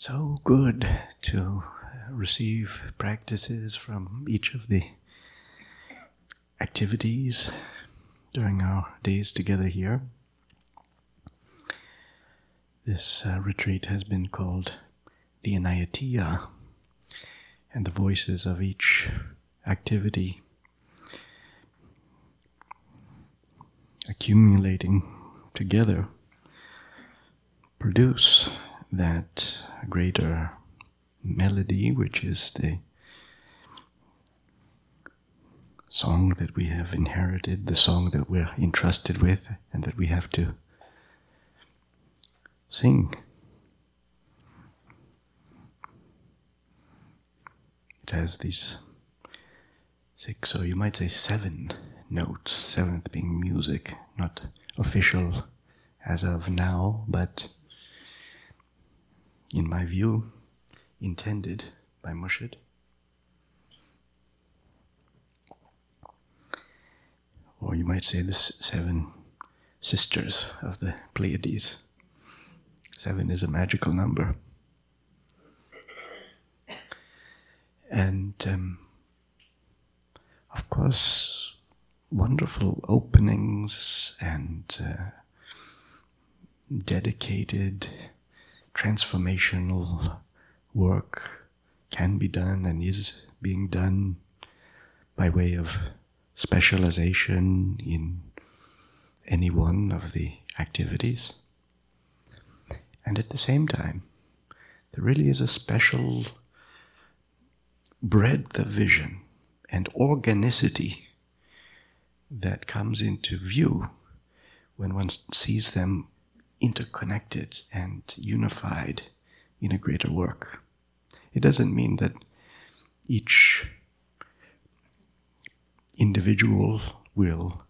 so good to receive practices from each of the activities during our days together here. This retreat has been called the Anayatiya, and the voices of each activity accumulating together produce that greater melody, which is the song that we have inherited, the song that we're entrusted with, and that we have to sing. It has these 6, or you might say 7 notes, 7th being music, not official as of now, but in my view, intended by Murshid. Or you might say the 7 sisters of the Pleiades. 7 is a magical number. And of course, wonderful openings and dedicated transformational work can be done and is being done by way of specialization in any one of the activities. And at the same time, there really is a special breadth of vision and organicity that comes into view when one sees them interconnected and unified in a greater work. It doesn't mean that each individual will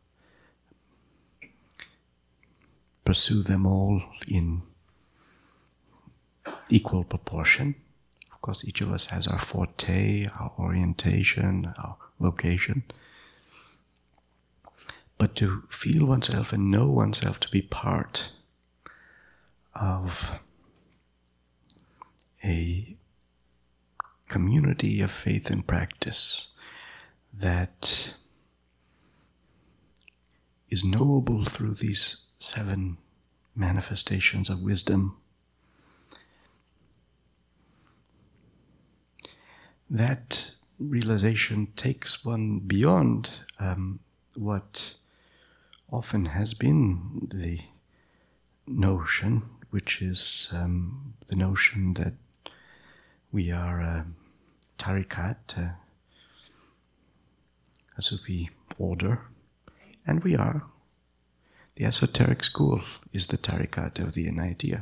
pursue them all in equal proportion. Of course, each of us has our forte, our orientation, our vocation. But to feel oneself and know oneself to be part of a community of faith and practice that is knowable through these 7 manifestations of wisdom, that realization takes one beyond what often has been the notion, which is the notion that we are a tariqat, a Sufi order, and we are. The esoteric school is the tariqat of the Anayatiya.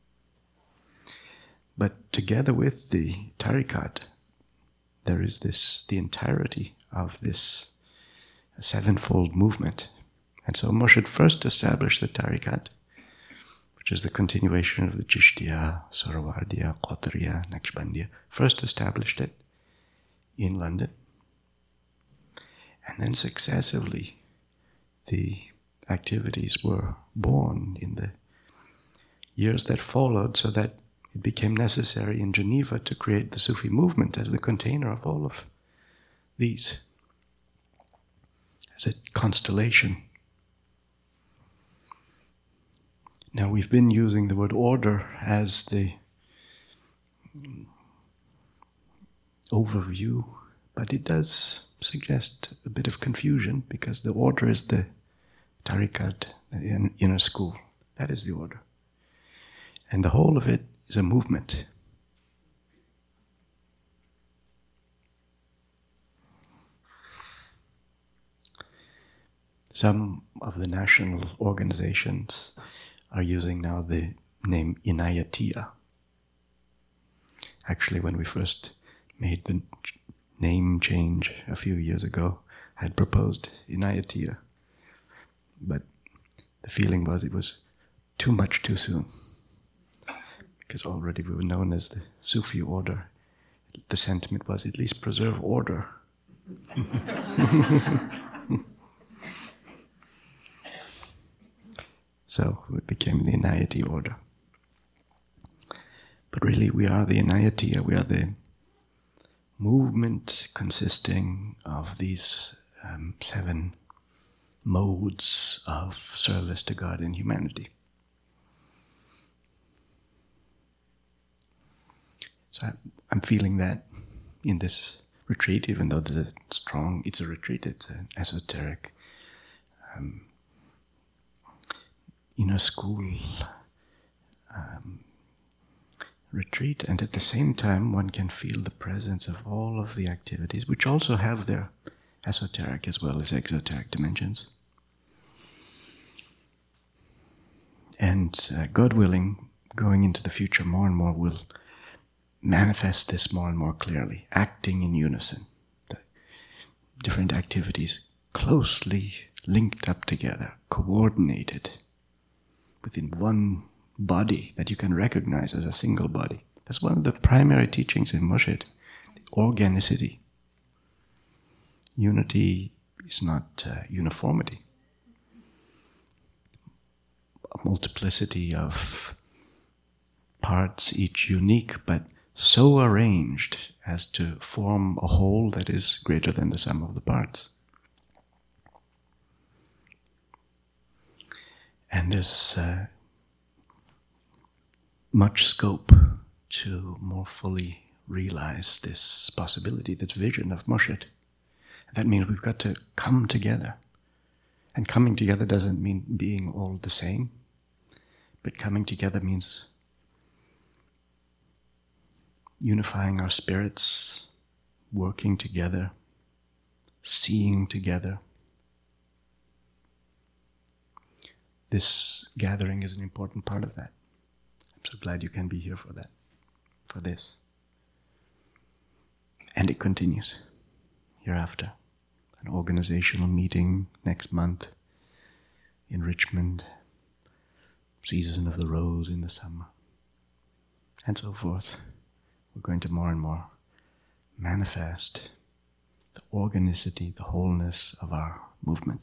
But together with the tariqat, there is the entirety of this 7-fold movement. And so Murshid first established the tariqat, which is the continuation of the Chishtiya, Surawardiya, Qadriya, Naqshbandiya, first established it in London. And then successively the activities were born in the years that followed, so that it became necessary in Geneva to create the Sufi movement as the container of all of these, as a constellation. Now, we've been using the word order as the overview, but it does suggest a bit of confusion, because the order is the tariqat, the inner school. That is the order. And the whole of it is a movement. Some of the national organizations are using now the name Inayatiya. Actually, when we first made the name change a few years ago, I had proposed Inayatiya. But the feeling was it was too much too soon. Because already we were known as the Sufi order. The sentiment was, at least preserve order. So it became the Inayati order. But But really we are the Anayatiya, we are the movement consisting of these 7 modes of service to God and humanity. So I'm feeling that in this retreat, even though it's a retreat, it's an esoteric inner school retreat, and at the same time one can feel the presence of all of the activities, which also have their esoteric as well as exoteric dimensions. And God willing, going into the future more and more will manifest this more and more clearly, acting in unison. The different activities closely linked up together, coordinated within one body that you can recognize as a single body. That's one of the primary teachings in Murshid, the organicity. Unity is not uniformity. A multiplicity of parts, each unique, but so arranged as to form a whole that is greater than the sum of the parts. And there's much scope to more fully realize this possibility, this vision of Murshid. That means we've got to come together. And coming together doesn't mean being all the same, but coming together means unifying our spirits, working together, seeing together. This gathering is an important part of that. I'm so glad you can be here for that, for this. And it continues hereafter. An organizational meeting next month in Richmond, season of the rose in the summer, and so forth. We're going to more and more manifest the organicity, the wholeness of our movement.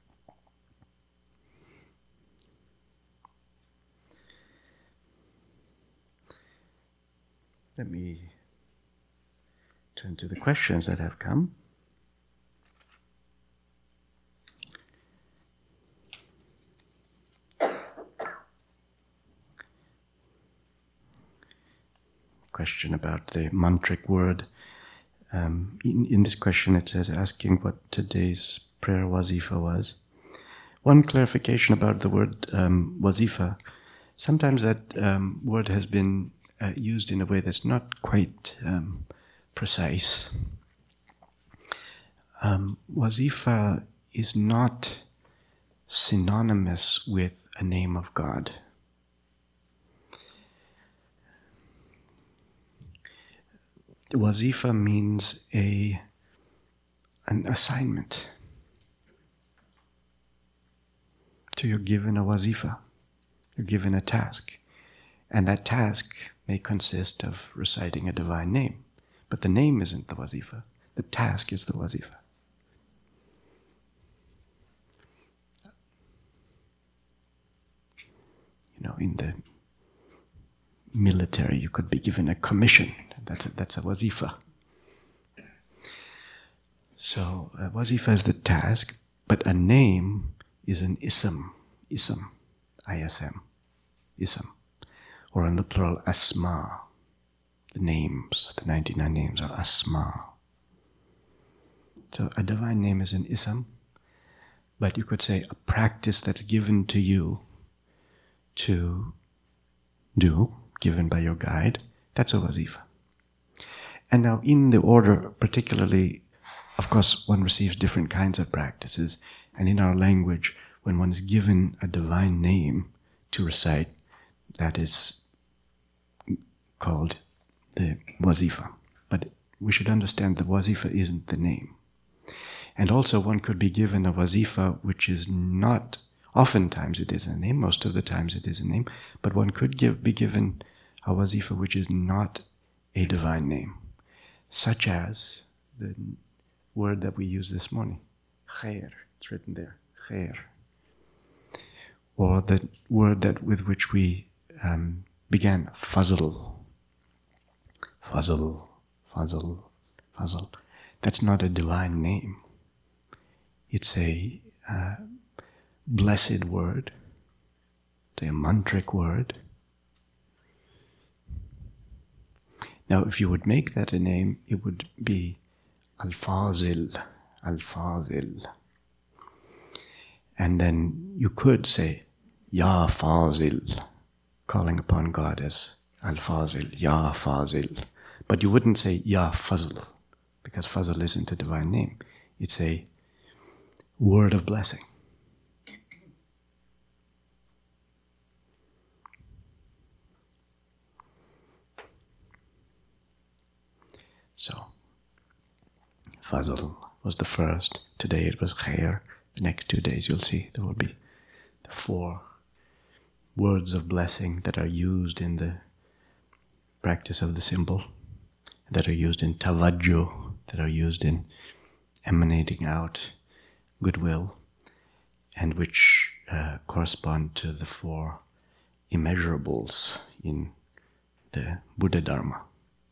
Let me turn to the questions that have come. Question about the mantric word. In this question it says, asking what today's prayer wazifa was. One clarification about the word wazifa. Sometimes that word has been used in a way that's not quite precise. Wazifa is not synonymous with a name of God. Wazifa means an assignment. So you're given a wazifa, you're given a task, and that task may consist of reciting a divine name, but the name isn't the wazifa, the task is the wazifa. You know, in the military you could be given a commission, that's a wazifa. So wazifa is the task, but a name is an ism, I-S-M, ism. Or in the plural, asma. The names, the 99 names are asma. So a divine name is an ism, but you could say a practice that's given to you to do, given by your guide, that's a wazifa. And now in the order, particularly, of course, one receives different kinds of practices, and in our language, when one is given a divine name to recite, that is called the wazifa. But we should understand the wazifa isn't the name. And also one could be given a wazifa which is not, oftentimes it is a name, most of the times it is a name, but one could be given a wazifa which is not a divine name, such as the word that we used this morning, khair, it's written there, khair. Or the word with which we began, fazl, Fazl, Fazl, Fazl. That's not a divine name. It's a blessed word, a mantric word. Now, if you would make that a name, it would be Al-Fazil, Al-Fazil. And then you could say, Ya Fazil, calling upon God as Al-Fazil, Ya Fazil. But you wouldn't say Ya Fazl, because Fazl isn't a divine name. It's a word of blessing. So, Fazl was the first. Today it was Khair. The next 2 days you'll see there will be the 4 words of blessing that are used in the practice of the symbol, that are used in tawajjuh, that are used in emanating out goodwill, and which correspond to the 4 immeasurables in the Buddha Dharma.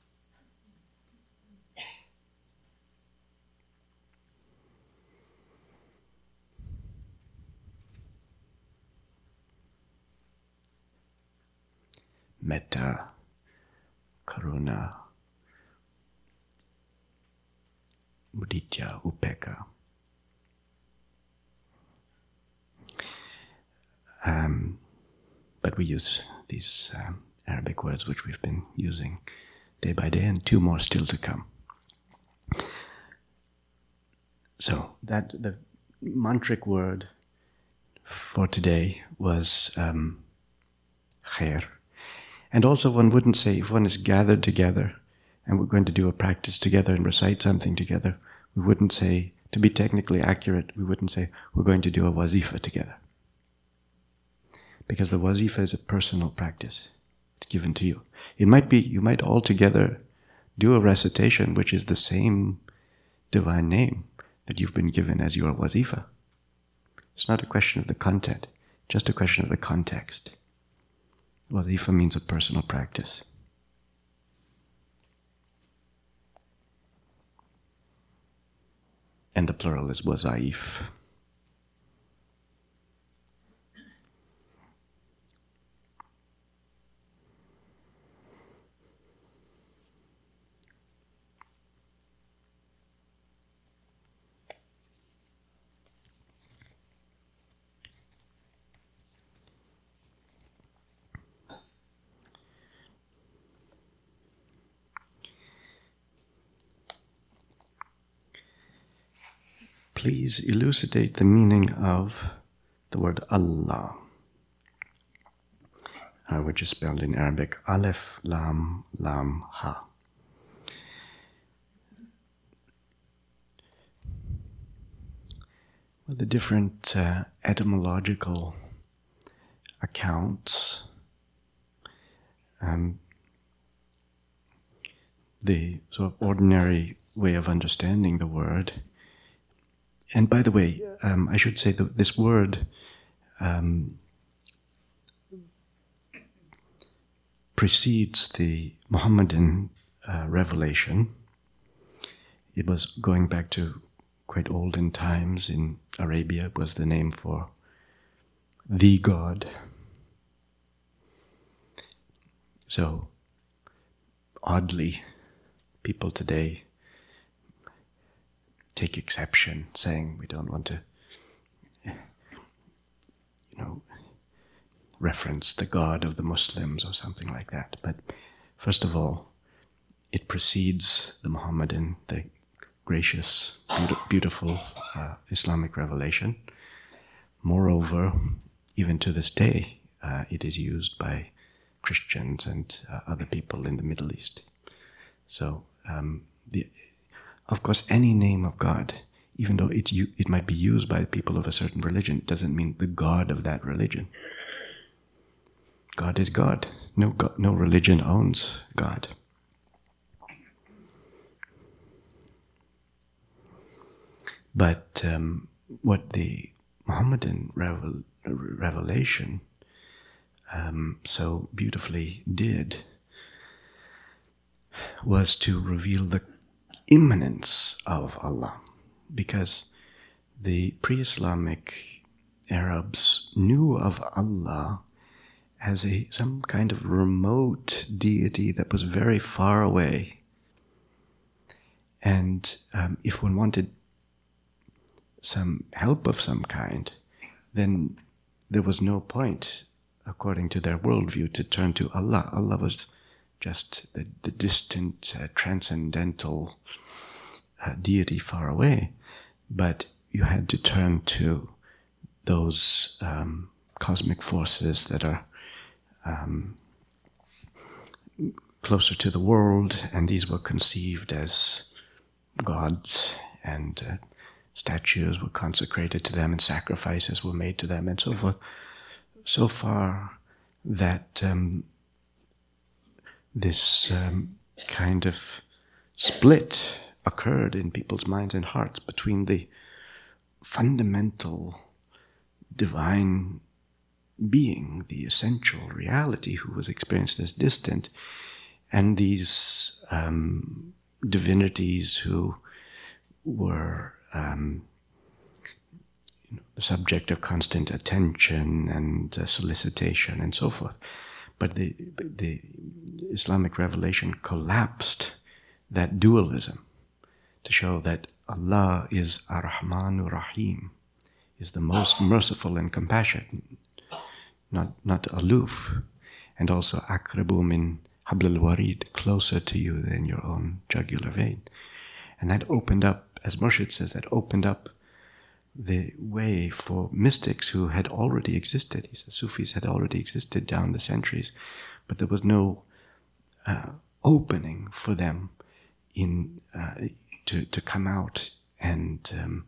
Metta, Karuna, Mudita, Upekkha. But we use these Arabic words which we've been using day by day, and 2 more still to come. So that the mantric word for today was khair. And also one wouldn't say, if one is gathered together and we're going to do a practice together and recite something together, we wouldn't say, to be technically accurate, we wouldn't say we're going to do a wazifa together. Because the wazifa is a personal practice. It's given to you. It might be, you might all together do a recitation which is the same divine name that you've been given as your wazifa. It's not a question of the content, just a question of the context. Wazifa means a personal practice. And the plural is wazaif. Please elucidate the meaning of the word Allah, which is spelled in Arabic Aleph, Lam, Lam, Ha. Well, the different etymological accounts, the sort of ordinary way of understanding the word. And by the way, I should say that this word precedes the Muhammadan revelation. It was going back to quite olden times. In Arabia, it was the name for the God. So, oddly, people today take exception, saying we don't want to, reference the God of the Muslims or something like that. But first of all, it precedes the Muhammadan, the gracious, beautiful Islamic revelation. Moreover, even to this day, it is used by Christians and other people in the Middle East. So, of course, any name of God, even though it might be used by people of a certain religion, doesn't mean the God of that religion. God is God. No religion owns God. But what the Muhammadan revelation so beautifully did was to reveal the immanence of Allah, because the pre-Islamic Arabs knew of Allah as some kind of remote deity that was very far away. And if one wanted some help of some kind, then there was no point, according to their worldview, to turn to Allah. Allah was just the distant, transcendental deity far away. But you had to turn to those cosmic forces that are closer to the world, and these were conceived as gods, and statues were consecrated to them, and sacrifices were made to them, and so forth. So far that this kind of split occurred in people's minds and hearts between the fundamental divine being, the essential reality who was experienced as distant, and these divinities who were the subject of constant attention and solicitation and so forth. But the Islamic revelation collapsed that dualism to show that Allah is Ar-Rahman Ar-Rahim, is the most merciful and compassionate, not aloof, and also Aqrabu min Hablil Warid, closer to you than your own jugular vein. And that opened up, as Murshid says, that opened up the way for mystics who had already existed. He says Sufis had already existed down the centuries, but there was no opening for them to come out and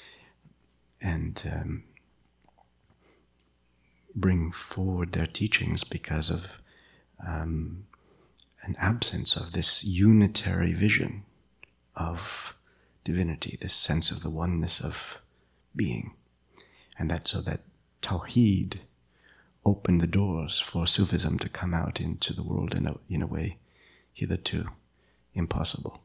bring forward their teachings because of an absence of this unitary vision of divinity, this sense of the oneness of being. And that so that Tawheed opened the doors for Sufism to come out into the world in a way hitherto impossible.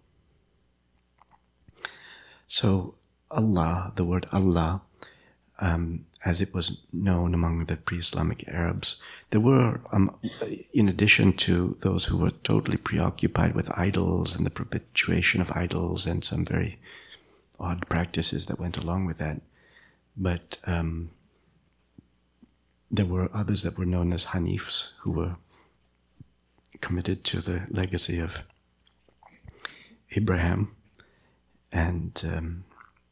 So Allah, the word Allah, as it was known among the pre-Islamic Arabs, there were, in addition to those who were totally preoccupied with idols and the perpetuation of idols and some very odd practices that went along with that, but there were others that were known as Hanifs, who were committed to the legacy of Abraham, and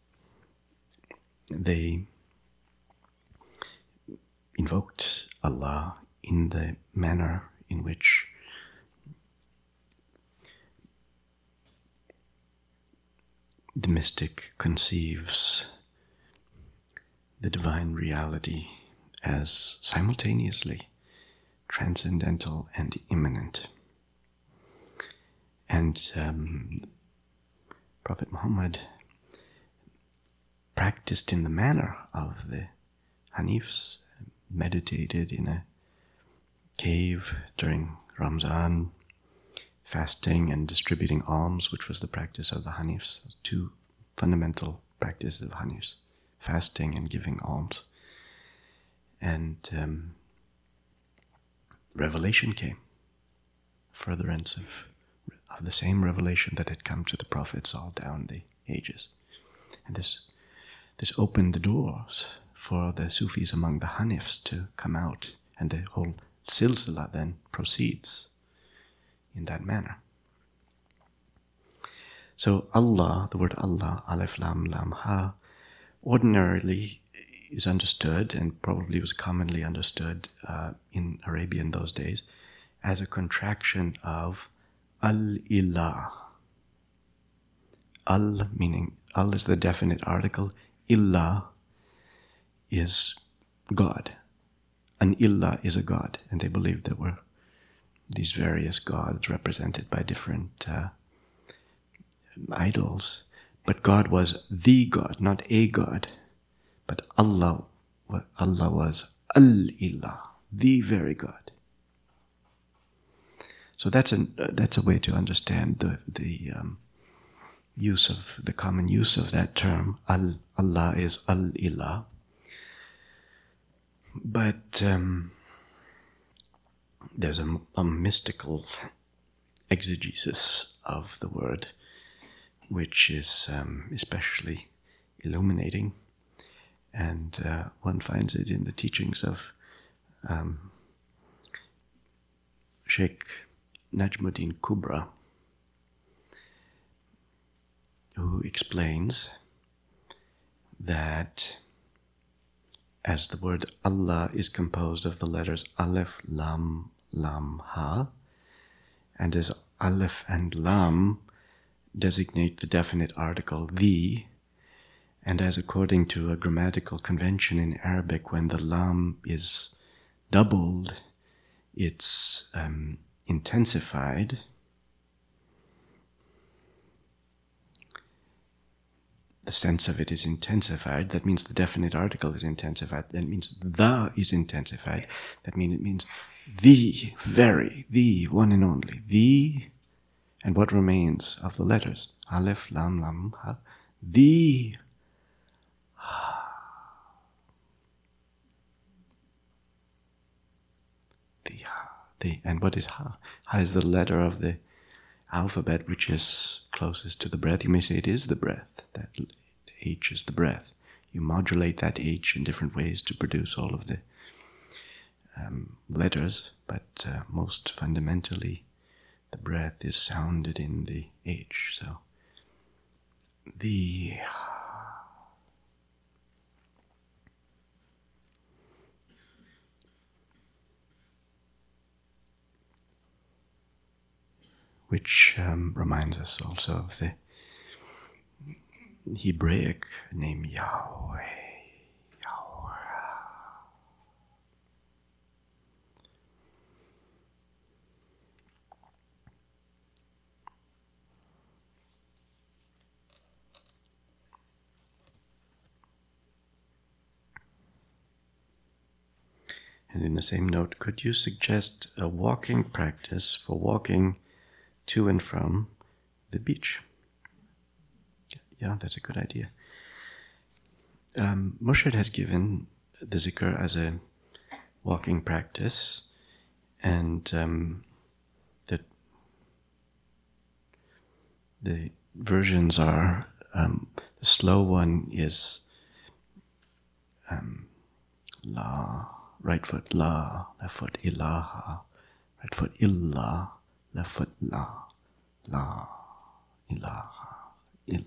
they invoked Allah in the manner in which the mystic conceives the divine reality as simultaneously transcendental and immanent. And Prophet Muhammad practiced in the manner of the Hanifs, meditated in a cave during Ramzan, fasting and distributing alms, which was the practice of the Hanifs. Two fundamental practices of Hanifs: fasting and giving alms. And revelation came, furtherance of the same revelation that had come to the prophets all down the ages. And this opened the doors for the Sufis among the Hanifs to come out, and the whole silsila then proceeds in that manner. So Allah, the word Allah, Alif Lam Lam Ha, ordinarily is understood, and probably was commonly understood in Arabia in those days, as a contraction of Al-Ilah. Al meaning, Al is the definite article, Ilah is God. An Ilah is a God, and they believed there were these various gods represented by different idols. But God was the God, not a God. But Allah was Al-Ilah, the very God. So that's a way to understand the use of the common use of that term. Allah is Al-Ilah. But there's a mystical exegesis of the word, which is especially illuminating, and one finds it in the teachings of Sheikh Najmuddin Kubra, who explains that as the word Allah is composed of the letters Aleph, Lam, Lam, Ha, and as Aleph and Lam designate the definite article the, and as according to a grammatical convention in Arabic, when the Lam is doubled, it's intensified. The sense of it is intensified. That means the definite article is intensified. That means the is intensified. That means it means the, very, the, one and only. The, and what remains of the letters? Aleph, Lam, Lam, Ha. The, the, the, and what is Ha? Ha is the letter of the alphabet which is closest to the breath. You may say it is the breath. That H is the breath. You modulate that H in different ways to produce all of the letters, but most fundamentally the breath is sounded in the H. So the which reminds us also of the Hebraic name Yahweh. Yahweh. And in the same note, could you suggest a walking practice for walking to and from the beach? Yeah, that's a good idea. Murshid has given the zikr as a walking practice, and that the versions are, the slow one is La, right foot La, left foot Ilaha, right foot Illa, left foot La, La, Ilaha, Illa.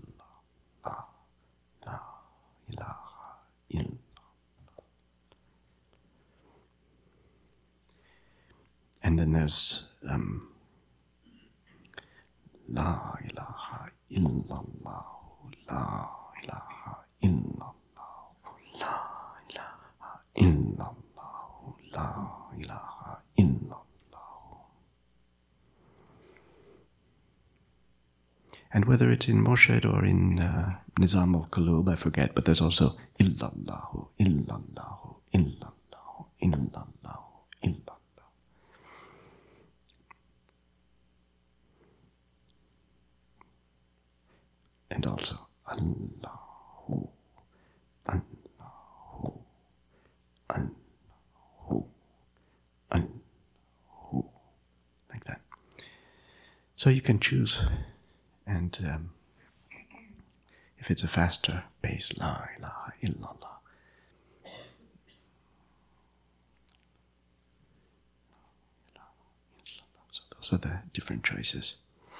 Ilaha, Illa. And then there's La ilaha illallah, La ilaha illallah, La ilaha illallah, La ilaha illallah. And whether it's in Murshid or in Nizam al-Qulub, I forget, but there's also illallahu, illallahu, illallahu, illallahu, illallah. And also Allahu, Allahu, Allahu, Allahu, like that. So you can choose. And if it's a faster pace, La ilaha illallah. So those are the different choices.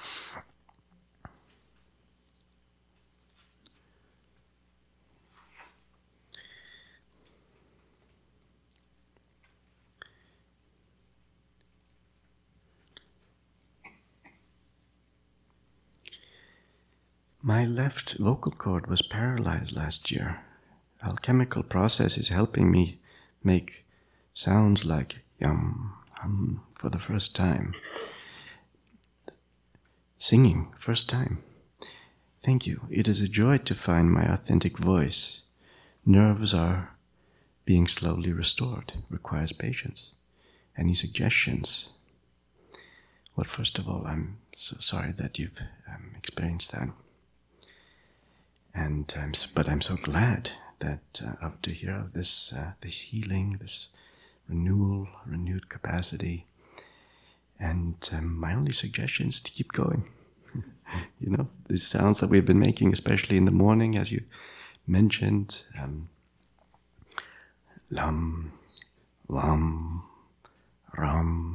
My left vocal cord was paralyzed last year. Alchemical process is helping me make sounds like yum, hum for the first time. Singing, first time. Thank you. It is a joy to find my authentic voice. Nerves are being slowly restored. Requires patience. Any suggestions? Well, first of all, I'm so sorry that you've experienced that, and but I'm so glad that to hear of this, this healing, this renewal, renewed capacity, and my only suggestion is to keep going. You know, these sounds that we've been making, especially in the morning, as you mentioned, lam, lam, ram,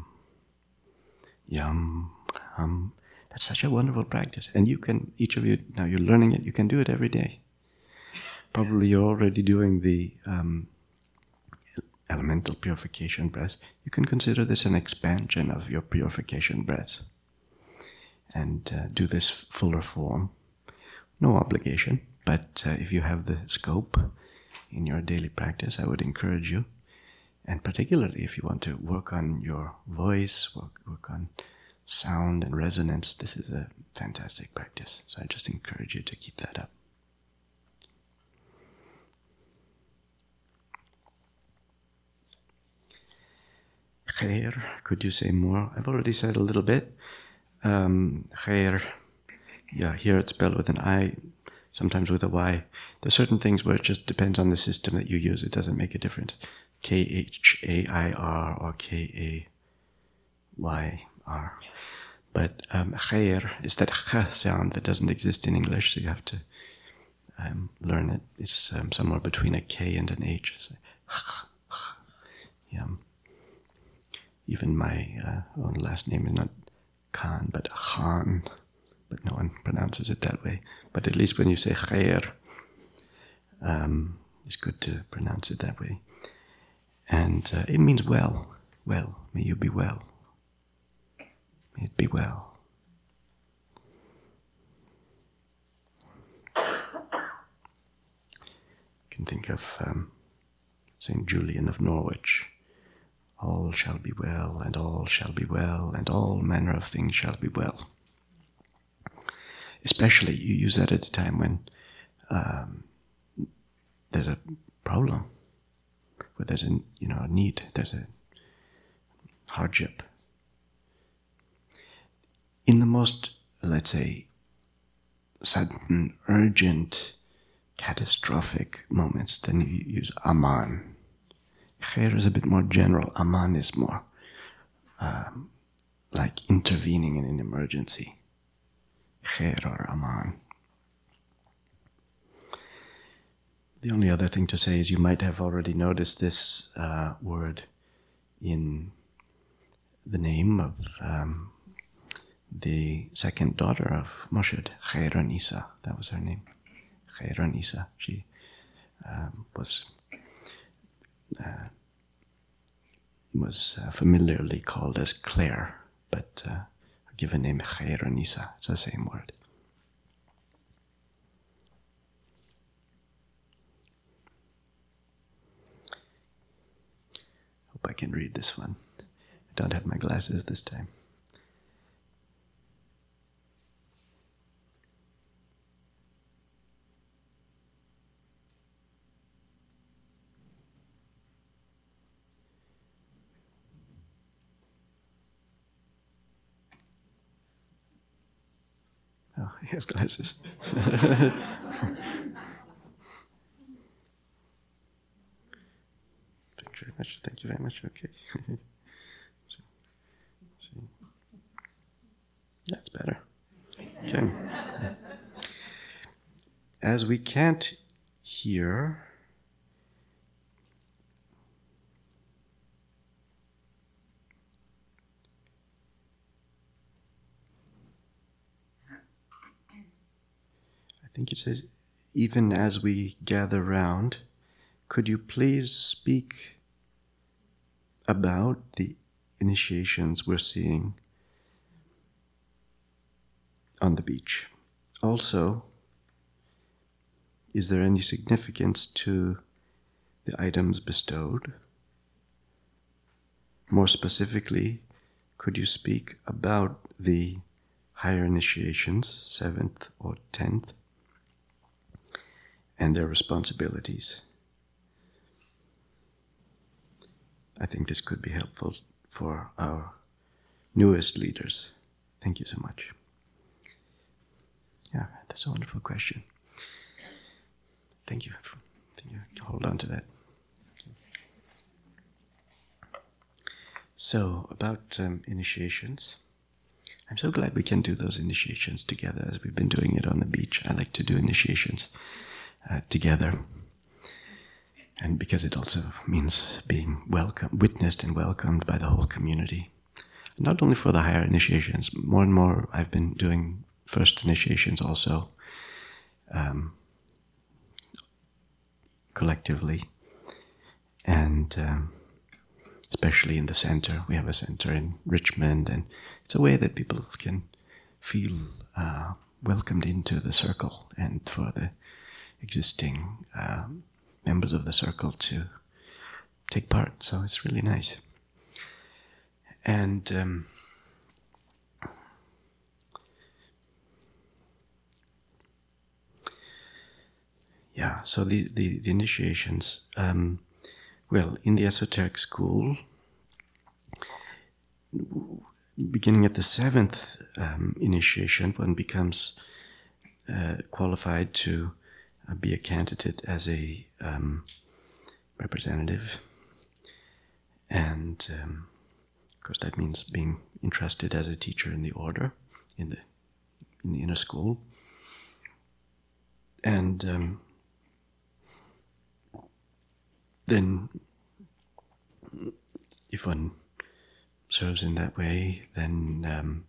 yam, hum. That's such a wonderful practice. And you can, each of you, now you're learning it, you can do it every day. Probably you're already doing the elemental purification breaths. You can consider this an expansion of your purification breaths. And do this fuller form. No obligation, but if you have the scope in your daily practice, I would encourage you. And particularly if you want to work on your voice, work on sound and resonance, this is a fantastic practice. So I just encourage you to keep that up. Khair, could you say more? I've already said a little bit. Khair, yeah, here it's spelled with an I, sometimes with a Y. There's certain things where it just depends on the system that you use. It doesn't make a difference. Khair or Kayr. But khair is that kh sound that doesn't exist in English, so you have to learn it. It's somewhere between a K and an H. So, yeah. Even my own last name is not Khan, but Khan. But no one pronounces it that way. But at least when you say khair, it's good to pronounce it that way. And it means well. Well, may you be well. May it be well. You can think of St. Julian of Norwich. All shall be well, and all shall be well, and all manner of things shall be well. Especially, you use that at a time when there's a problem, where there's a need, there's a hardship. In the most, let's say, sudden, urgent, catastrophic moments, then you use aman. Khair is a bit more general. Aman is more like intervening in an emergency. Khair or aman. The only other thing to say is you might have already noticed this word in the name of the second daughter of Murshid, Khairun-Isa. That was her name. Khairun-Isa. She was familiarly called as Claire, but her given name Khairun-Isa. It's the same word. Hope I can read this one. I don't have my glasses this time. Oh, he has glasses. Thank you very much. Okay. That's better. Okay. As we can't hear, I think it says, even as we gather round, could you please speak about the initiations we're seeing on the beach? Also, is there any significance to the items bestowed? More specifically, could you speak about the higher initiations, 7th or 10th, and their responsibilities? I think this could be helpful for our newest leaders? Thank you so much. Yeah, that's a wonderful question. Thank you. Thank you. Hold on to that. So, about initiations. I'm so glad we can do those initiations together as we've been doing it on the beach. I like to do initiations together. And because it also means being witnessed and welcomed by the whole community. Not only for the higher initiations, more and more I've been doing first initiations also collectively. And especially in the center. We have a center in Richmond, and it's a way that people can feel welcomed into the circle, and for the existing members of the circle to take part. So it's really nice. And yeah, so the initiations, well, in the esoteric school, beginning at the 7th initiation, one becomes qualified to be a candidate as a representative, and of course that means being entrusted as a teacher in the order, in the inner school, and then if one serves in that way, then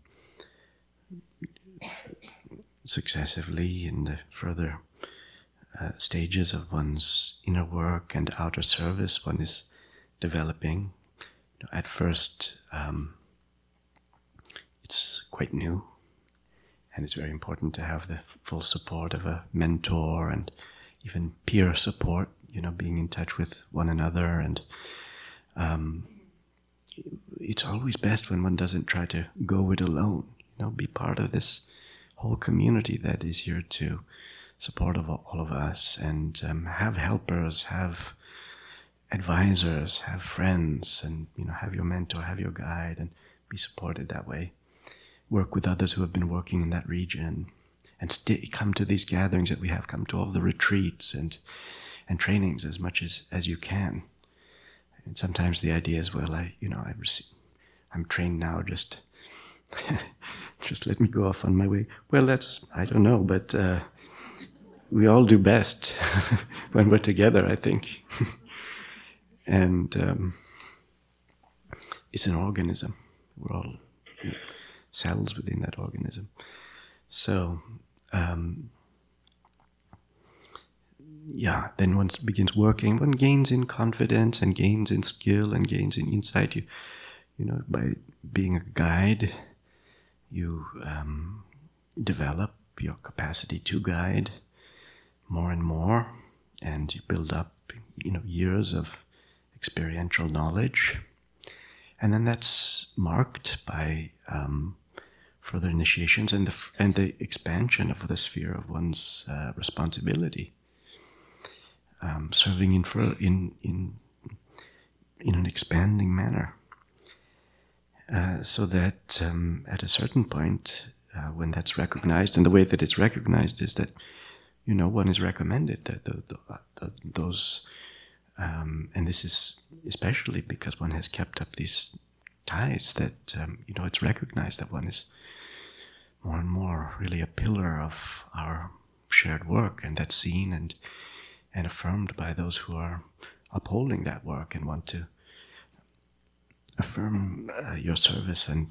successively in the further stages of one's inner work and outer service one is developing. At first, it's quite new, and it's very important to have the full support of a mentor and even peer support, being in touch with one another. And it's always best when one doesn't try to go it alone, be part of this whole community that is here to support all of us, and have helpers, have advisors, have friends, and have your mentor, have your guide, and be supported that way. Work with others who have been working in that region, and come to these gatherings that we have, come to all the retreats and trainings as much as you can. And sometimes the idea is, well, I'm trained now, just let me go off on my way. Well, that's, I don't know, but we all do best when we're together, I think. And it's an organism. We're all cells within that organism. So, yeah, then once begins working, one gains in confidence and gains in skill and gains in insight. By being a guide, you develop your capacity to guide more and more, and you build up, years of experiential knowledge, and then that's marked by further initiations and the expansion of the sphere of one's responsibility, serving in an expanding manner, so that at a certain point, when that's recognized, and the way that it's recognized is that one is recommended that those, and this is especially because one has kept up these ties, that it's recognized that one is more and more really a pillar of our shared work, and that's seen and affirmed by those who are upholding that work and want to affirm your service and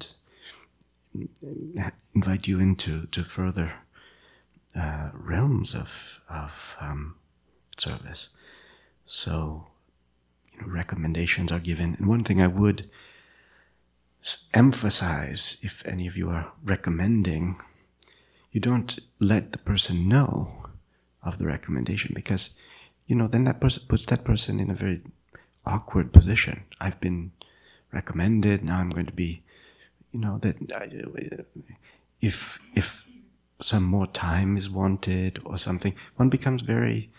invite you into further realms of service. So, recommendations are given. And one thing I would emphasize, if any of you are recommending, you don't let the person know of the recommendation, because, then that person puts that person in a very awkward position. I've been recommended, now I'm going to be, that if some more time is wanted or something, one becomes very,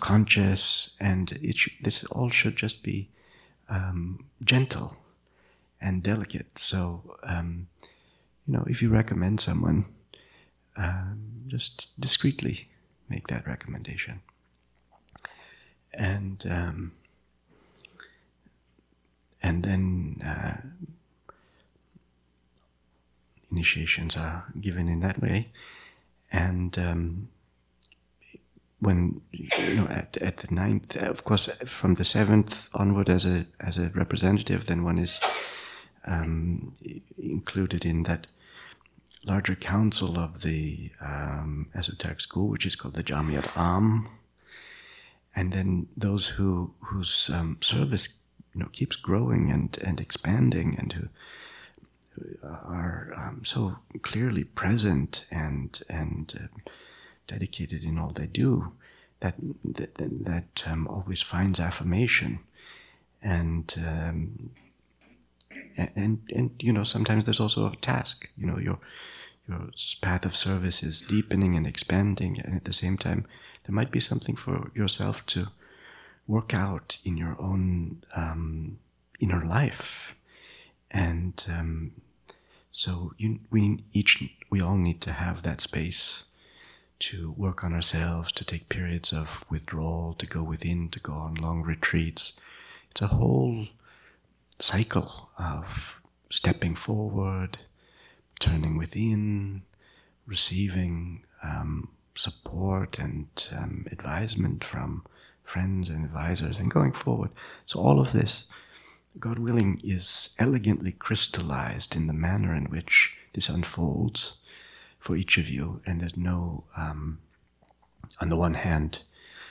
self-conscious, and this all should just be gentle and delicate. So, if you recommend someone, just discreetly make that recommendation. And then initiations are given in that way. And when at the 9th, of course, from the 7th onward, as a representative, then one is included in that larger council of the esoteric school, which is called the Jamiat Am. And then those whose service keeps growing and expanding, and who are so clearly present and dedicated in all they do, that always finds affirmation, and sometimes there's also a task. Your path of service is deepening and expanding, and at the same time there might be something for yourself to work out in your own inner life. And so we all need to have that space to work on ourselves, to take periods of withdrawal, to go within, to go on long retreats. It's a whole cycle of stepping forward, turning within, receiving support and advisement from friends and advisors, and going forward. So all of this, God willing, is elegantly crystallized in the manner in which this unfolds for each of you. And there's no, on the one hand,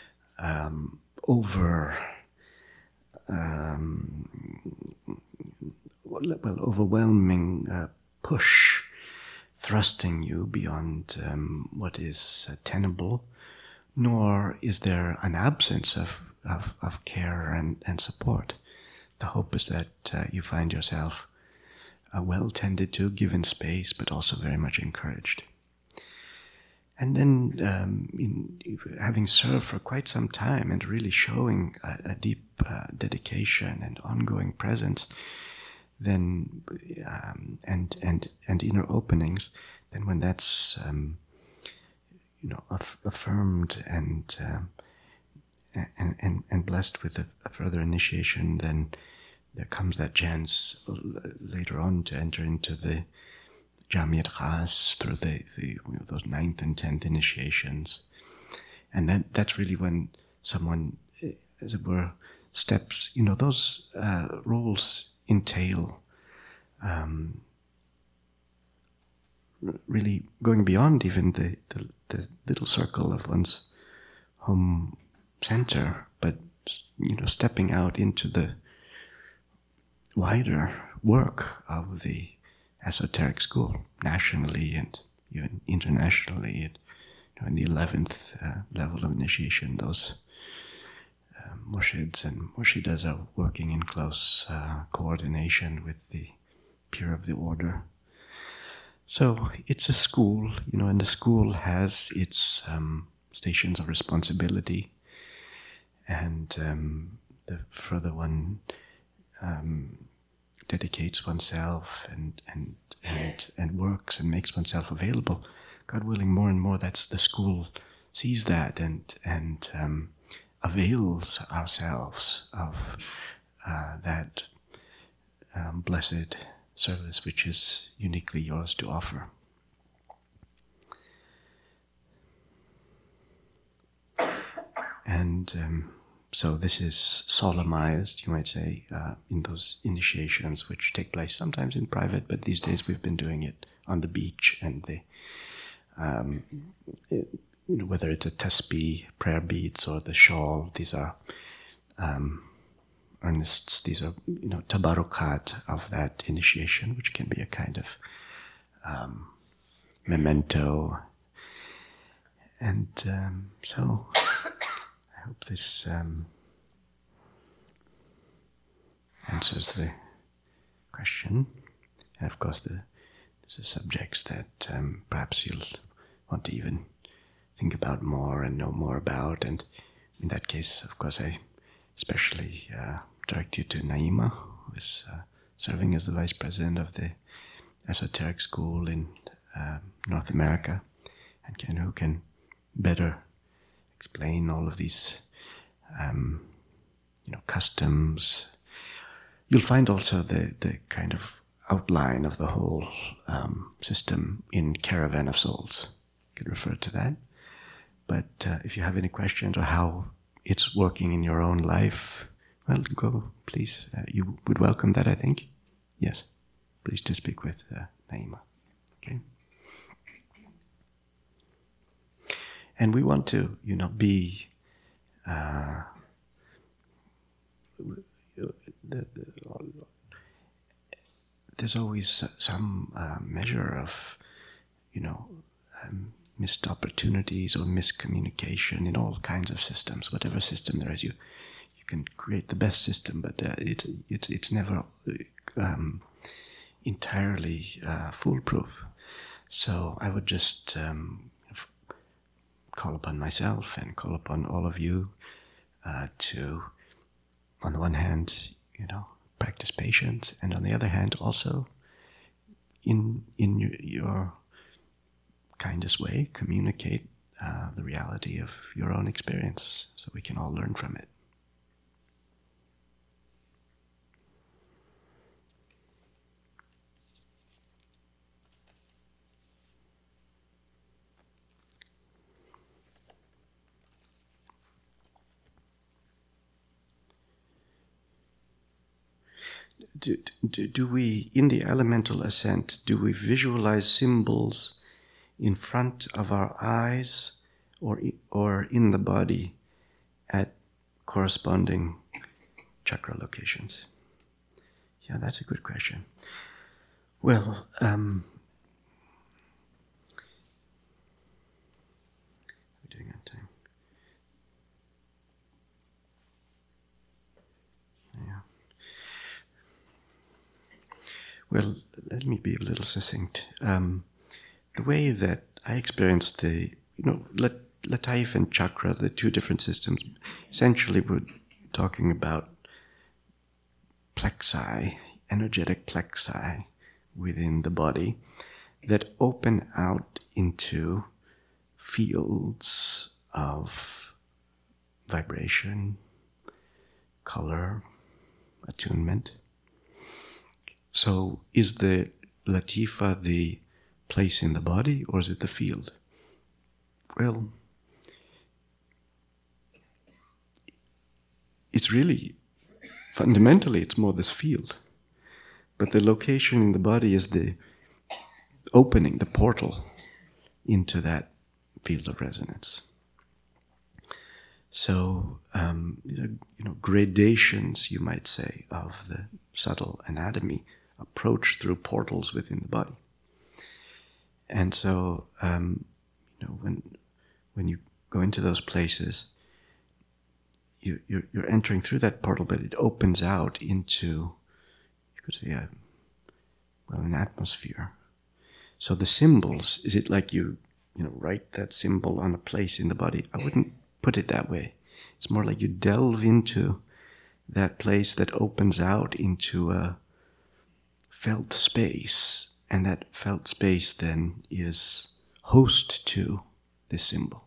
overwhelming push thrusting you beyond what is tenable, nor is there an absence of care and support. The hope is that you find yourself well tended to, given space, but also very much encouraged. And then, having served for quite some time and really showing a deep dedication and ongoing presence, then and inner openings, then when that's affirmed and blessed with a further initiation, then there comes that chance later on to enter into the Jamiat Khas through those 9th and 10th initiations. And that's really when someone, as it were, steps, those roles entail really going beyond even the little circle of one's home center, but stepping out into the wider work of the esoteric school, nationally and even internationally. In the 11th level of initiation, those murshids and murshidas are working in close coordination with the pure of the order. So it's a school, and the school has its stations of responsibility, and the further one dedicates oneself and works and makes oneself available, God willing, more and more that's the school sees that and avails ourselves of that blessed service which is uniquely yours to offer. And so this is solemnized, you might say, in those initiations which take place sometimes in private, but these days we've been doing it on the beach, and whether it's a tasbih, prayer beads, or the shawl, these are earnests, these are tabarukat of that initiation, which can be a kind of memento. And so I hope this answers the question. And of course, these are subjects that perhaps you'll want to even think about more and know more about. And in that case, of course, I especially direct you to Naima, who is serving as the vice president of the esoteric school in North America, and who can better explain all of these customs. You'll find also the kind of outline of the whole system in Caravan of Souls. You could refer to that. But if you have any questions or how it's working in your own life, well, go, please. You would welcome that, I think. Yes. Please to speak with Naima. Okay. And we want to, be there's always some measure of, missed opportunities or miscommunication in all kinds of systems. Whatever system there is, you can create the best system, but it's never entirely foolproof. So I would just call upon myself and call upon all of you to, on the one hand, practice patience, and on the other hand, also in your kindest way, communicate the reality of your own experience, so we can all learn from it. Do we, in the elemental ascent, do we visualize symbols in front of our eyes or in the body at corresponding chakra locations? Yeah, that's a good question. Well, we're doing on time. Yeah. Well, let me be a little succinct. The way that I experienced the, Lataif and Chakra, the two different systems, essentially we're talking about plexi, energetic plexi within the body that open out into fields of vibration, color, attunement. So is the Latifa the place in the body, or is it the field? Well, it's really, fundamentally, it's more this field. But the location in the body is the opening, the portal into that field of resonance. So, gradations, you might say, of the subtle anatomy approach through portals within the body. And so, when you go into those places, you're entering through that portal, but it opens out into, you could say, an atmosphere. So the symbols, is it like you write that symbol on a place in the body? I wouldn't put it that way. It's more like you delve into that place that opens out into a felt space, and that felt space then is host to this symbol.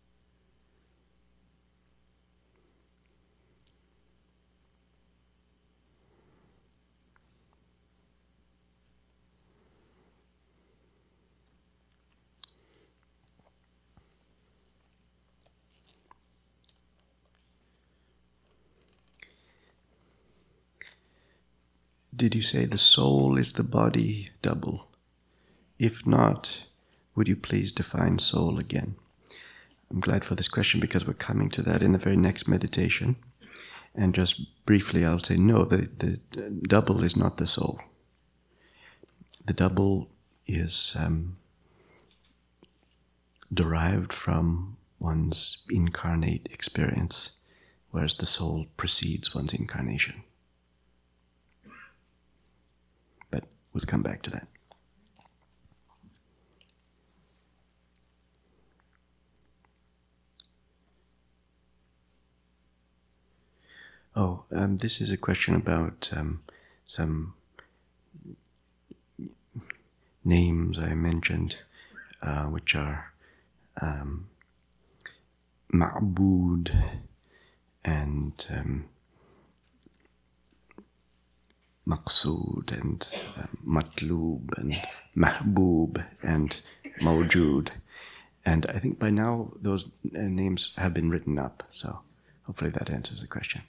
Did you say the soul is the body double? If not, would you please define soul again? I'm glad for this question because we're coming to that in the very next meditation. And just briefly, I'll say no, the double is not the soul. The double is derived from one's incarnate experience, whereas the soul precedes one's incarnation. But we'll come back to that. This is a question about some names I mentioned, which are Ma'bud and Maqsood and Matloob and Mahboob and Mawjood. And I think by now those names have been written up, so hopefully that answers the question.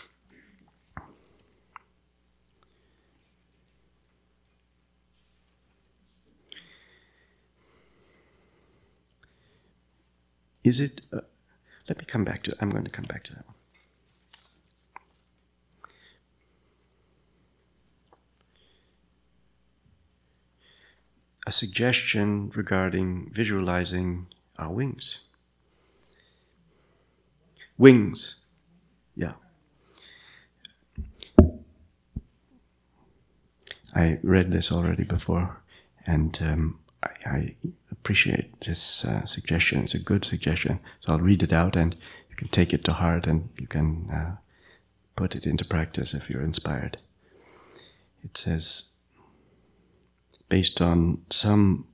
Is it, let me come back to, I'm going to come back to that one. A suggestion regarding visualizing our wings. Wings, yeah. I read this already before, and I appreciate this suggestion. It's a good suggestion. So I'll read it out, and you can take it to heart, and you can put it into practice if you're inspired. It says, based on some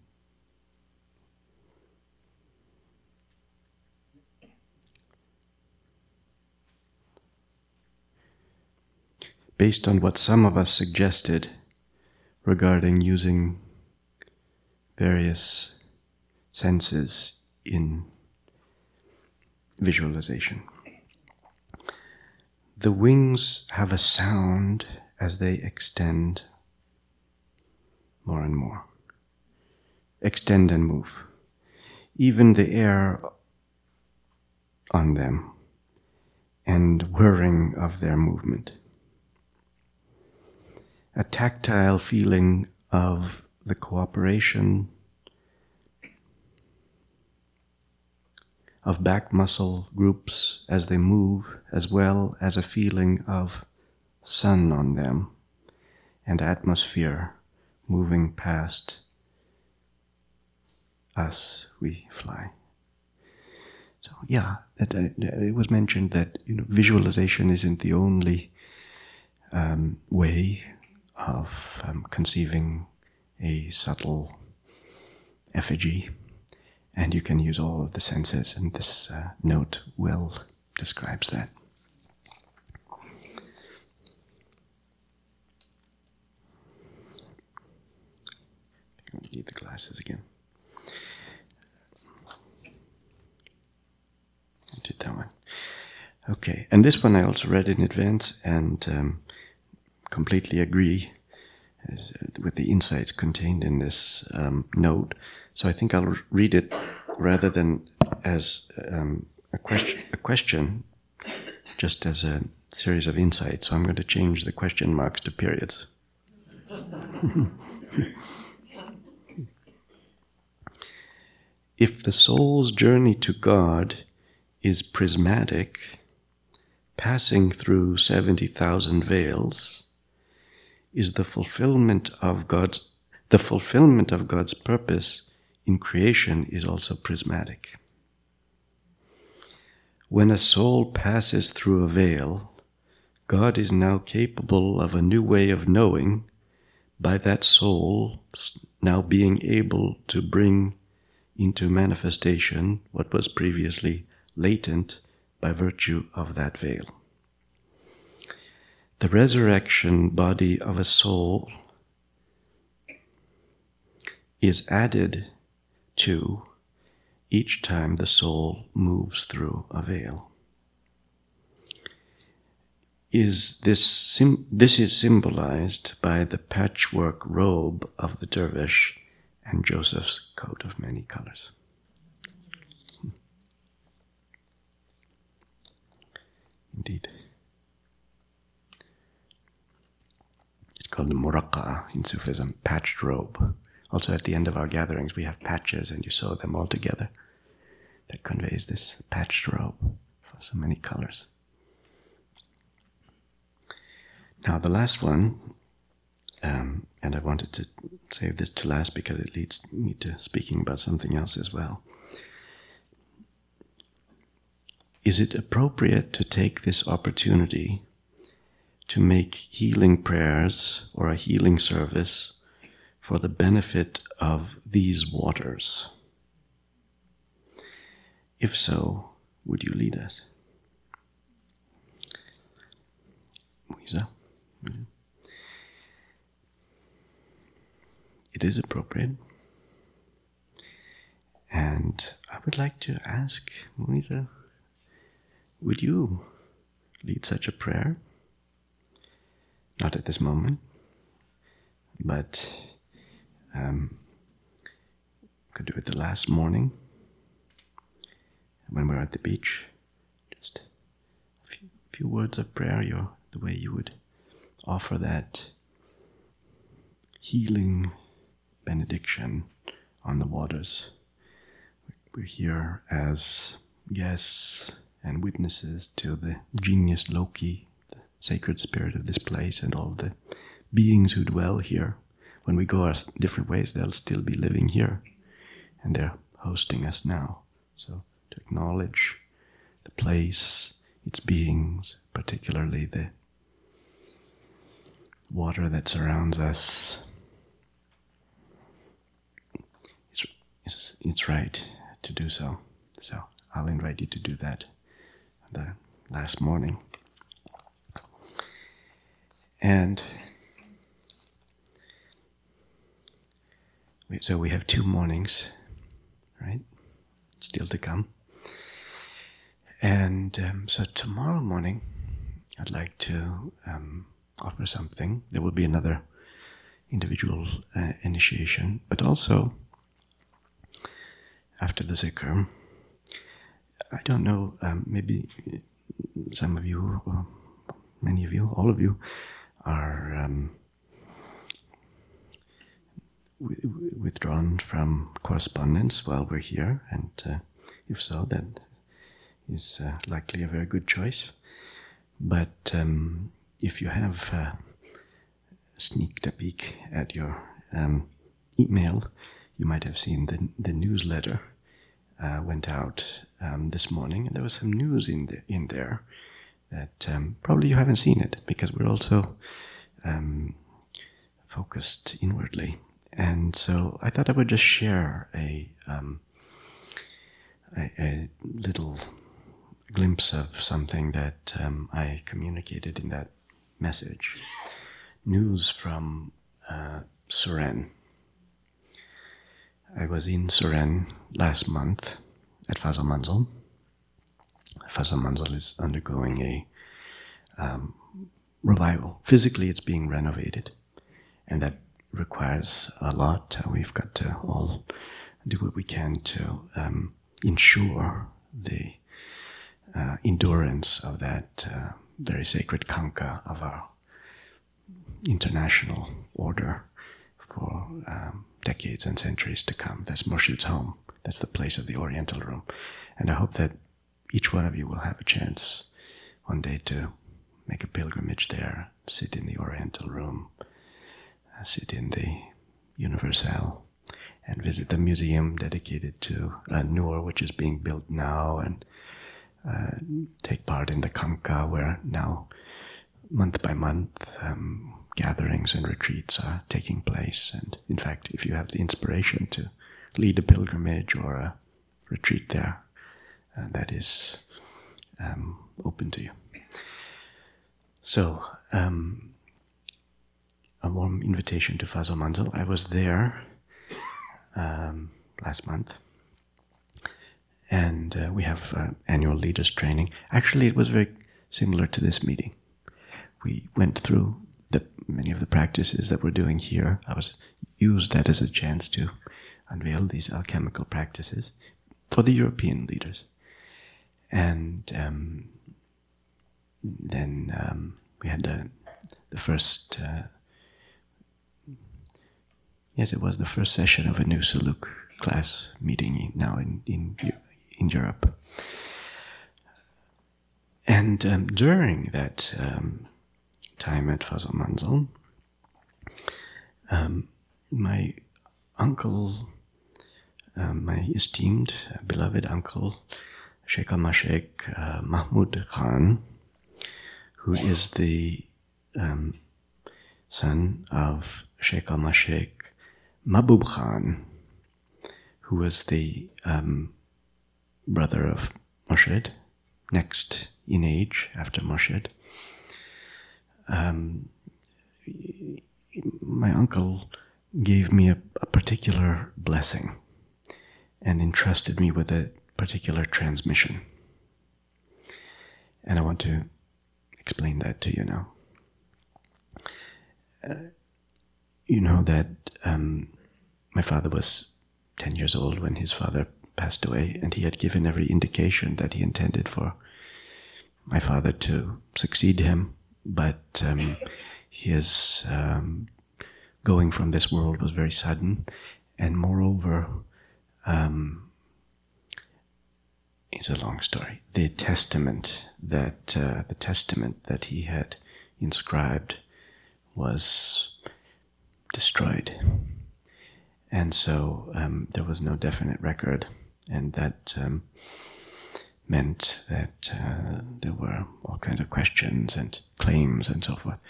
based on what some of us suggested regarding using various senses in visualization. The wings have a sound as they extend more and more. Extend and move. Even the air on them and whirring of their movement. A tactile feeling of the cooperation of back muscle groups as they move, as well as a feeling of sun on them and atmosphere moving past us, we fly. So yeah, it was mentioned that visualization isn't the only way of conceiving a subtle effigy, and you can use all of the senses, and this note well describes that. I need the glasses again. I did that one. Okay, and this one I also read in advance and completely agree with the insights contained in this note. So I think I'll read it rather than as a question, just as a series of insights. So I'm going to change the question marks to periods. If the soul's journey to God is prismatic, passing through 70,000 veils, is the fulfillment of God's purpose in creation is also prismatic. When a soul passes through a veil, God is now capable of a new way of knowing by that soul now being able to bring into manifestation what was previously latent by virtue of that veil. The resurrection body of a soul is added to each time the soul moves through a veil. This is symbolized by the patchwork robe of the dervish and Joseph's coat of many colors. Indeed. It's called the muraqqa in Sufism, patched robe. Also at the end of our gatherings we have patches and you sew them all together. That conveys this patched robe for so many colors. Now the last one, and I wanted to save this to last because it leads me to speaking about something else as well. Is it appropriate to take this opportunity to make healing prayers or a healing service for the benefit of these waters? If so, would you lead us? Muisa? It is appropriate. And I would like to ask Muisa, would you lead such a prayer? Not at this moment, but could do it the last morning when we're at the beach. Just a few words of prayer, the way you would offer that healing benediction on the waters. We're here as guests and witnesses to the genius Loki, the sacred spirit of this place, and all the beings who dwell here. When we go our different ways, they'll still be living here, and they're hosting us now. So to acknowledge the place, its beings, particularly the water that surrounds us, it's right to do so. So I'll invite you to do that the last morning. And so we have 2 mornings, right? Still to come. And so tomorrow morning, I'd like to offer something. There will be another individual initiation, but also after the Zikr, I don't know, maybe some of you, or many of you, all of you, are withdrawn from correspondence while we're here, and if so, that is likely a very good choice. But if you have sneaked a peek at your email, you might have seen the newsletter went out this morning, and there was some news in there that probably you haven't seen it, because we're also focused inwardly. And so I thought I would just share a little glimpse of something that I communicated in that message. News from Suren. I was in Suren last month at Fazl Manzil. Fazl Manzil is undergoing a revival. Physically, it's being renovated, and that requires a lot. We've got to all do what we can to ensure the endurance of that very sacred Kanka of our international order for decades and centuries to come. That's Murshid's home. That's the place of the Oriental Room. And I hope that each one of you will have a chance one day to make a pilgrimage there, sit in the Oriental Room, sit in the Universal, and visit the museum dedicated to Nur, which is being built now, and take part in the Kanka, where now, month by month, gatherings and retreats are taking place. And in fact, if you have the inspiration to lead a pilgrimage or a retreat there, that is open to you. So, a warm invitation to Fazl Manzil. I was there last month, and we have annual leaders training. Actually, it was very similar to this meeting. We went through many of the practices that we're doing here. I used that as a chance to unveil these alchemical practices for the European leaders. And then we had the first, it was the first session of a new Suluk class meeting now in Europe. And during that time at Fazl Manzil, my uncle, my esteemed, beloved uncle, Sheikh al-Mashayikh Mahmud Khan, who is the son of Sheikh al-Mashayikh Mahbub Khan, who was the brother of Murshid, next in age after Murshid, my uncle gave me a particular blessing and entrusted me with a particular transmission. And I want to explain that to you now. You know that my father was 10 years old when his father passed away, and he had given every indication that he intended for my father to succeed him, but his going from this world was very sudden, and moreover, it's a long story. The testament that he had inscribed was destroyed, and so there was no definite record, and that meant that there were all kinds of questions and claims and so forth.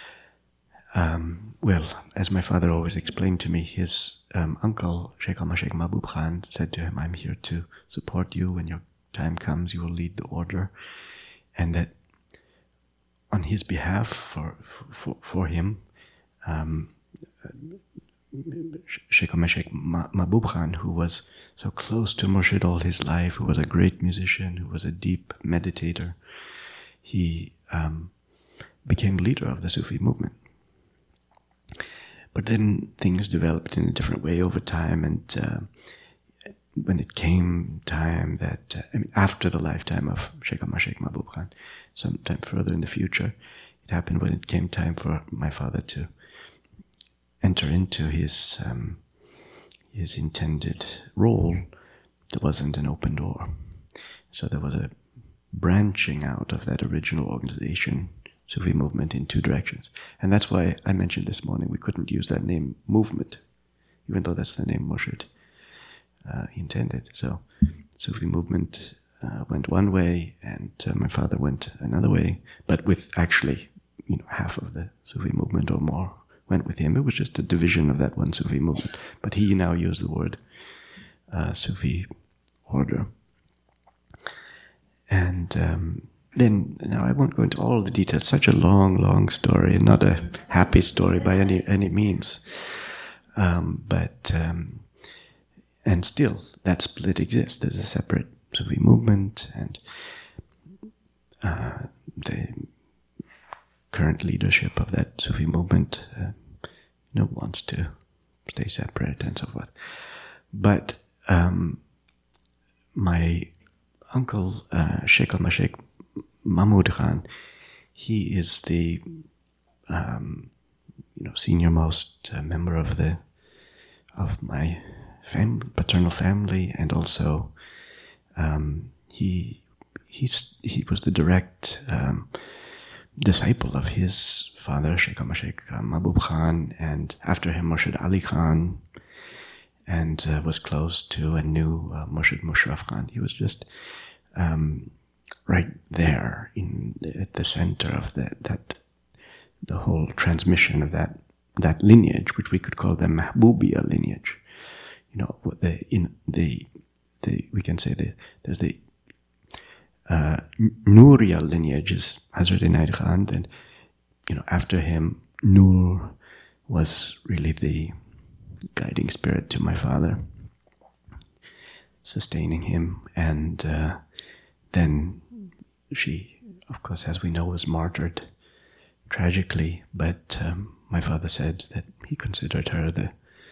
Well, as my father always explained to me, his uncle, Sheikh al-Mashayikh Mahbub Khan, said to him, "I'm here to support you. When your time comes, you will lead the order." And that on his behalf, for him, Sheikh al-Mashayikh Mahbub Khan, who was so close to Murshid all his life, who was a great musician, who was a deep meditator, he became leader of the Sufi movement. But then things developed in a different way over time, and when it came time that, after the lifetime of Sheikh al-Mashayikh Mahbub Khan, sometime further in the future, it happened when it came time for my father to enter into his intended role. There wasn't an open door. So there was a branching out of that original organization, Sufi movement, in two directions. And that's why I mentioned this morning we couldn't use that name movement, even though that's the name Murshid intended. So Sufi movement went one way, and my father went another way, but with actually, half of the Sufi movement or more went with him. It was just a division of that one Sufi movement. But he now used the word Sufi order. And then, now I won't go into all the details. Such a long, long story, and not a happy story by any means. And still, that split exists. There's a separate Sufi movement, and the current leadership of that Sufi movement wants to stay separate and so forth. But my uncle, Sheikh al-Mashayikh Mahmud Khan, he is the senior-most member of my paternal family, and also he was the direct disciple of his father, Sheikh al-Mashayikh Mahbub Khan, and after him Murshid Ali Khan, and was close to and knew Murshid Mushraf Khan. He was just right there at the center of the whole transmission of that lineage, which we could call the Mahbubiya lineage. We can say there's the Nuriya lineage is Hazrat Inayat Khan. Then, after him, Nur was really the guiding spirit to my father, sustaining him. And then she, of course, as we know, was martyred tragically. But my father said that he considered her the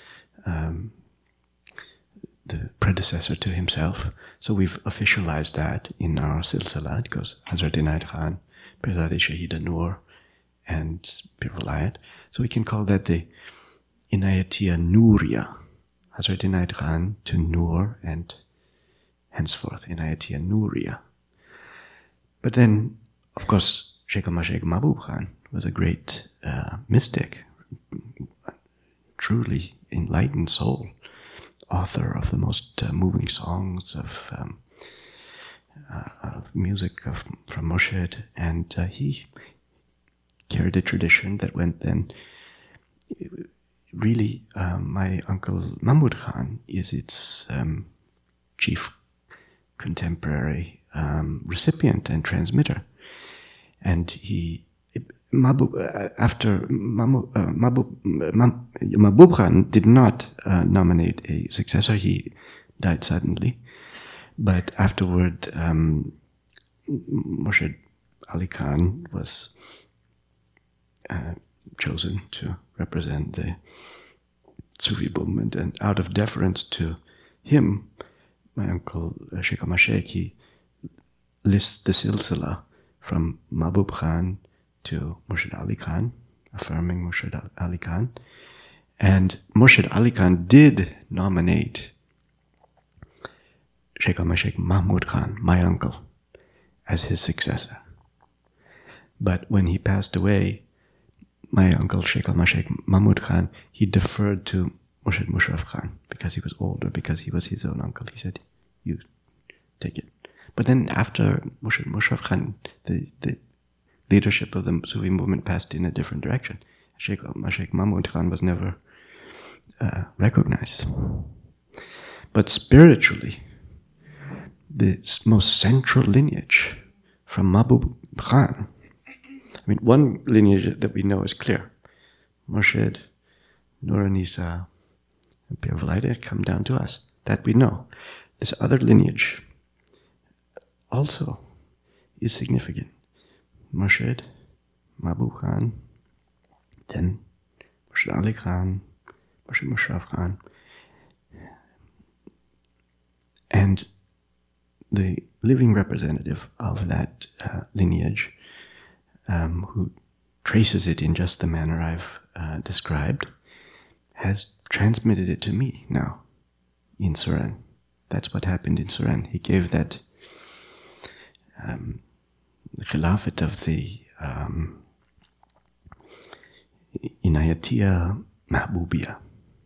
predecessor to himself. So we've officialized that in our silsila. It goes Hazrat Inayat Khan, Pirzade Shahida Noor, and Pir Vilayat. So we can call that the Inayatiya Nooriya. Hazrat Inayat Khan to Noor, and henceforth Inayatiya Nooriya. But then, of course, Sheikh al-Mashayikh Mahbub Khan was a great mystic, truly enlightened soul, author of the most moving songs of music from Murshid, and he carried a tradition that went then really, my uncle Mahmud Khan is its chief contemporary recipient and transmitter. And after Mahbub Khan did not nominate a successor. He died suddenly. But afterward, Murshid Ali Khan was chosen to represent the Sufi movement, and out of deference to him, my uncle Sheikh al-Mashayikh, he lists the silsila from Mahbub Khan to Murshid Ali Khan, affirming Murshid Ali Khan. And Murshid Ali Khan did nominate Sheikh al-Mashayikh Mahmud Khan, my uncle, as his successor. But when he passed away, my uncle Sheikh al-Mashayikh Mahmud Khan, he deferred to Murshid Musharraf Khan because he was older, because he was his own uncle. He said, you take it. But then after Murshid Musharraf Khan, the leadership of the Sufi movement passed in a different direction. Sheikh al-Mashayikh Mahmud Khan was never recognized. But spiritually, the most central lineage from Mahbub Khan, I mean, one lineage that we know is clear. Murshid, Nur-e-Nisa, and Pir Vilayat come down to us. That we know. This other lineage also is significant. Murshid, Mahbub Khan, then Murshid Ali Khan, Murshid Musharraf Khan. And the living representative of that lineage, who traces it in just the manner I've described, has transmitted it to me now in Suran. That's what happened in Suran. He gave that the Khilafat of the Inayatiya Mahbubiya.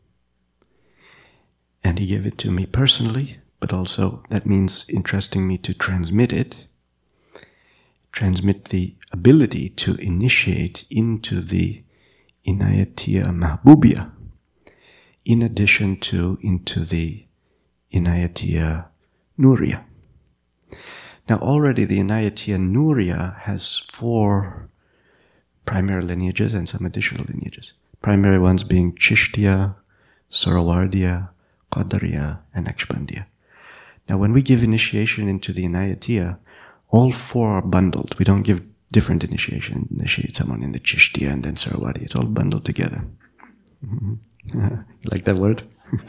And he gave it to me personally, but also that means entrusting me to transmit it, transmit the ability to initiate into the Inayatiya Mahbubiya, in addition to into the Inayatiya Nuriya. Now already the Inayatiya Nuriya has 4 primary lineages and some additional lineages. Primary ones being Chishtiya, Sarawardiya, Qadariya, and Naqshbandiya. Now when we give initiation into the Inayatiya, all 4 are bundled. We don't give different initiation. Initiate someone in the Chishtiya and then Sarawardiya. It's all bundled together. Mm-hmm. You like that word?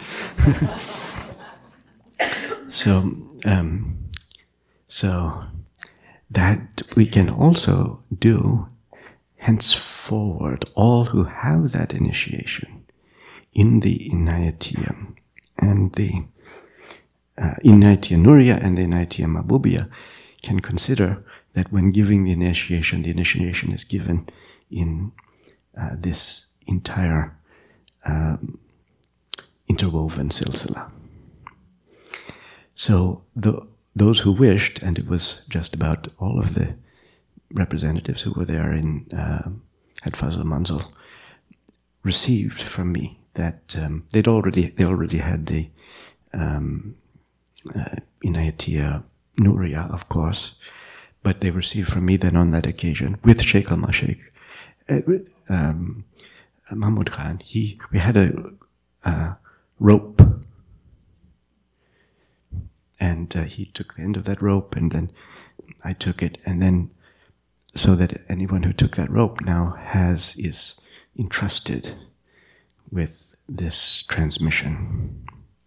So that we can also do henceforward, all who have that initiation in the Inayatiya and the Inayatiya Nuriya and the Inayatiya Mahbubiya can consider that when giving the initiation is given in this entire interwoven silsila. So those who wished, and it was just about all of the representatives who were there at Fazl Manzil, received from me that they already had the Inayatiya Nuriya, of course, but they received from me then on that occasion with Sheikh al-Mashayikh Mahmud Khan. We had a rope, and he took the end of that rope, and then I took it, and then so that anyone who took that rope now is entrusted with this transmission.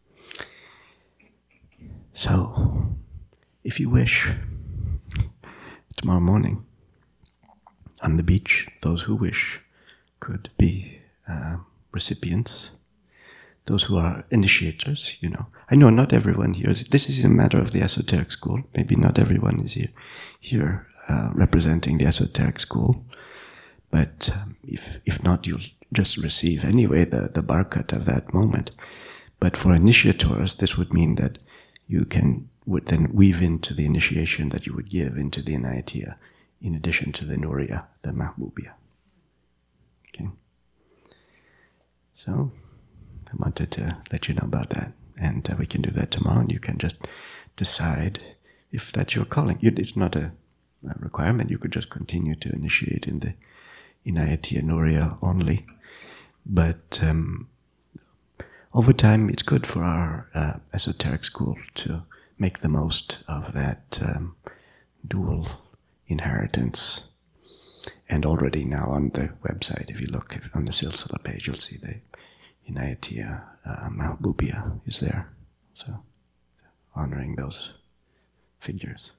So, if you wish, tomorrow morning on the beach, those who wish could be recipients. Those who are initiators, I know not everyone here. This is a matter of the esoteric school. Maybe not everyone is here representing the esoteric school. But if not, you'll just receive anyway the barakat of that moment. But for initiators, this would mean that you would then weave into the initiation that you would give into the Inayatiya, in addition to the Nuriya, the Mahbubiya. Okay. So I wanted to let you know about that, and we can do that tomorrow, and you can just decide if that's your calling. It's not a requirement. You could just continue to initiate in the Inayati Anuria only, but over time it's good for our esoteric school to make the most of that dual inheritance. And already now on the website, if you look on the Silsila page, you'll see the Inayatiya Mahbubiyya is there. So, honoring those figures.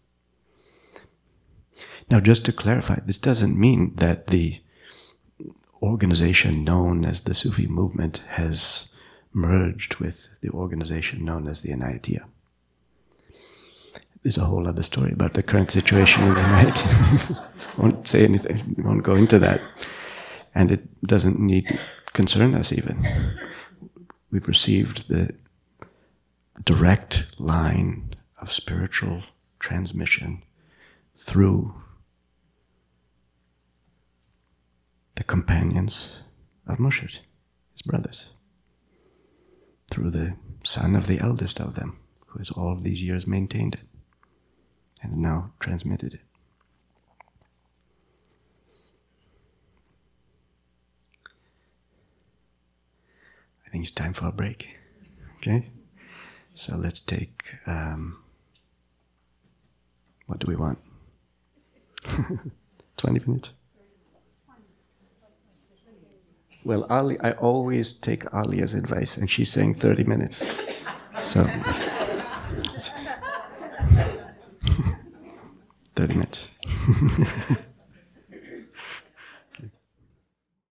Now, just to clarify, this doesn't mean that the organization known as the Sufi movement has merged with the organization known as the Inayatiya. There's a whole other story about the current situation in the Inayatiya. I won't say anything, I won't go into that. And it doesn't need concern us even. We've received the direct line of spiritual transmission through the companions of Murshid, his brothers, through the son of the eldest of them, who has all of these years maintained it and now transmitted it. I think it's time for a break. Okay? So let's take, what do we want? 20 minutes? Well, Ali, I always take Alia's advice, and she's saying 30 minutes. So, 30 minutes.